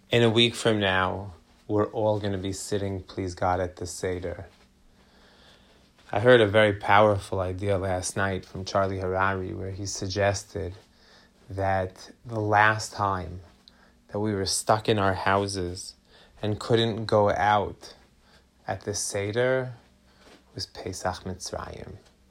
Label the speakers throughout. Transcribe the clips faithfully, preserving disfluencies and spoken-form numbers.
Speaker 1: In a week from now, we're all going to be sitting, please God, at the Seder. I heard a very powerful idea last night from Charlie Harari where he suggested that the last time that we were stuck in our houses and couldn't go out at the Seder was Pesach Mitzrayim.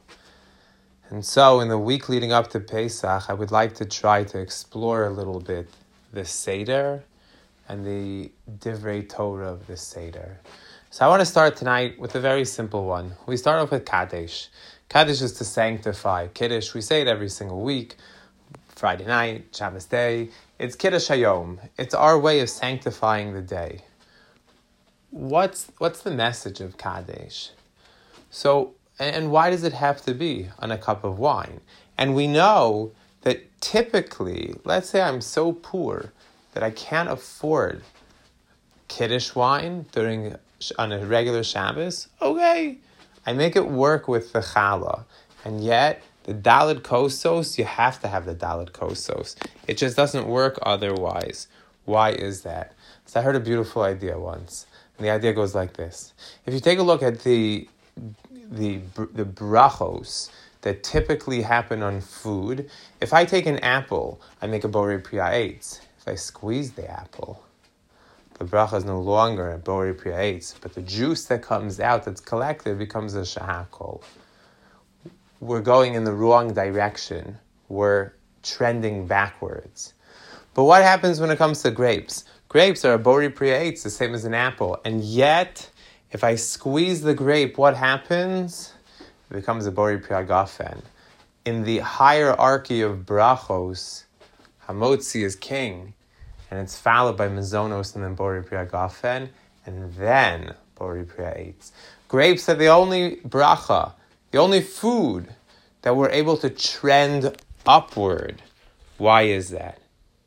Speaker 1: And so in the week leading up to Pesach, I would like to try to explore a little bit the Seder and the Divrei Torah of the Seder. So I want to start tonight with a very simple one. We start off with Kaddish. Kaddish is to sanctify. Kiddush, we say it every single week. Friday night, Shabbos day. It's Kiddush Hayom. It's our way of sanctifying the day. What's what's the message of Kaddish? So, and why does it have to be on a cup of wine? And we know that typically, let's say I'm so poor that I can't afford Kiddush wine during on a regular Shabbos, okay, I make it work with the challah. And yet, the Daled Kosos, you have to have the Daled Kosos. It just doesn't work otherwise. Why is that? So I heard a beautiful idea once. And the idea goes like this. If you take a look at the the the brachos that typically happen on food, if I take an apple, I make a borei priya eitz. If I squeeze the apple, the bracha is no longer a borei priya eitz, but the juice that comes out that's collected becomes a shahakol. We're going in the wrong direction. We're trending backwards. But what happens when it comes to grapes? Grapes are a borei priya eitz, the same as an apple. And yet, if I squeeze the grape, what happens? It becomes a borei priya gafen. In the hierarchy of brachos, hamotzi is king, and it's followed by mezonos and then borei priya gafen, and then borei priya eitz. Grapes are the only bracha, the only food that we're able to trend upward. Why is that?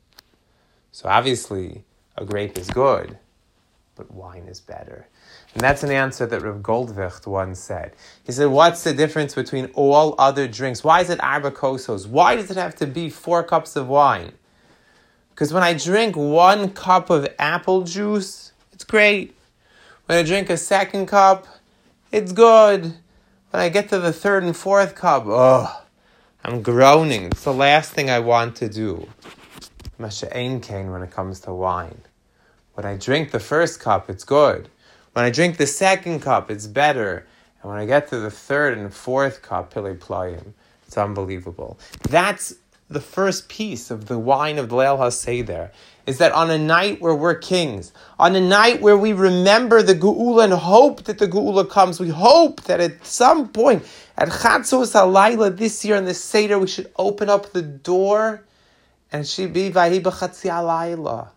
Speaker 1: So obviously, a grape is good, but wine is better. And that's an answer that Rav Goldvicht once said. He said, what's the difference between all other drinks? Why is it arba kosos? Why does it have to be four cups of wine? Because when I drink one cup of apple juice, it's great. When I drink a second cup, it's good. When I get to the third and fourth cup, oh, I'm groaning. It's the last thing I want to do. Masha ein kain when it comes to wine. When I drink the first cup, it's good. When I drink the second cup, it's better. And when I get to the third and fourth cup, pile playim, it's unbelievable. That's the first piece of the wine of the Leil HaSeder, is that on a night where we're kings, on a night where we remember the Geula and hope that the Geula comes, we hope that at some point, at Chatzos HaLayla this year in the Seder, we should open up the door and it should be Vahi B'Chatzi HaLayla.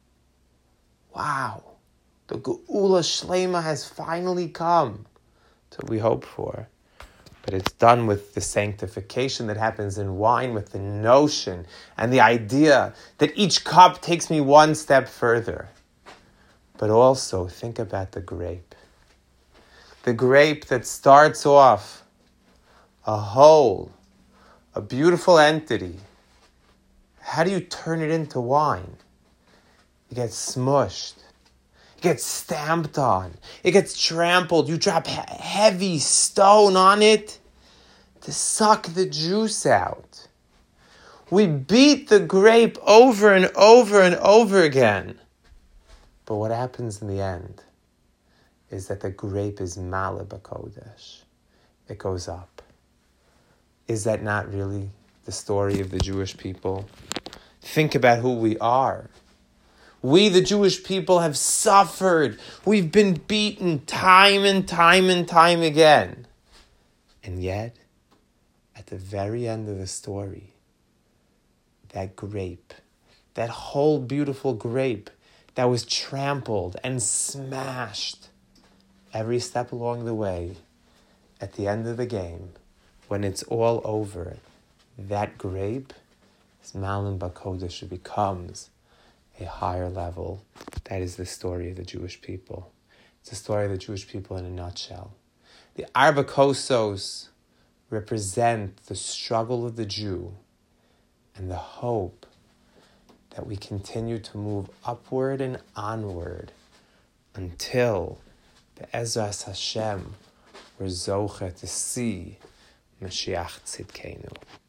Speaker 1: Wow. The Geula Shlema has finally come. That's what we hope for. But it's done with the sanctification that happens in wine, with the notion and the idea that each cup takes me one step further. But also, think about the grape. The grape that starts off a whole, a beautiful entity. How do you turn it into wine? It gets smushed. Gets stamped on. It gets trampled. You drop he- heavy stone on it to suck the juice out. We beat the grape over and over and over again. But what happens in the end is that the grape is Maleh B'Kodesh. It goes up. Is that not really the story of the Jewish people? Think about who we are. We, the Jewish people, have suffered. We've been beaten time and time and time again. And yet, at the very end of the story, that grape, that whole beautiful grape that was trampled and smashed every step along the way, at the end of the game, when it's all over, that grape is Malin B'Kodesh. It becomes a higher level. That is the story of the Jewish people. It's the story of the Jewish people in a nutshell. The Arba Kosos represent the struggle of the Jew and the hope that we continue to move upward and onward until, Be'ezras Hashem, we're zoche to see Mashiach Tzidkenu.